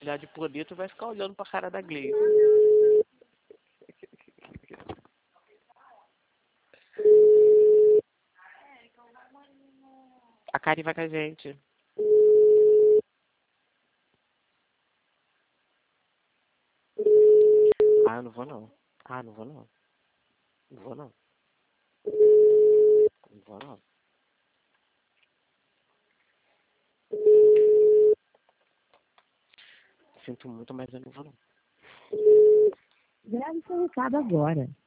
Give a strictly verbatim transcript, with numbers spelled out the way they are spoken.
olhar de bonito, vai ficar olhando pra cara da Gleice. A Karen vai com a gente. Ah, eu não vou não. Ah, não vou não. Não vou não. Não vou não. Sinto muito, mas eu não vou não. Grave seu recado agora.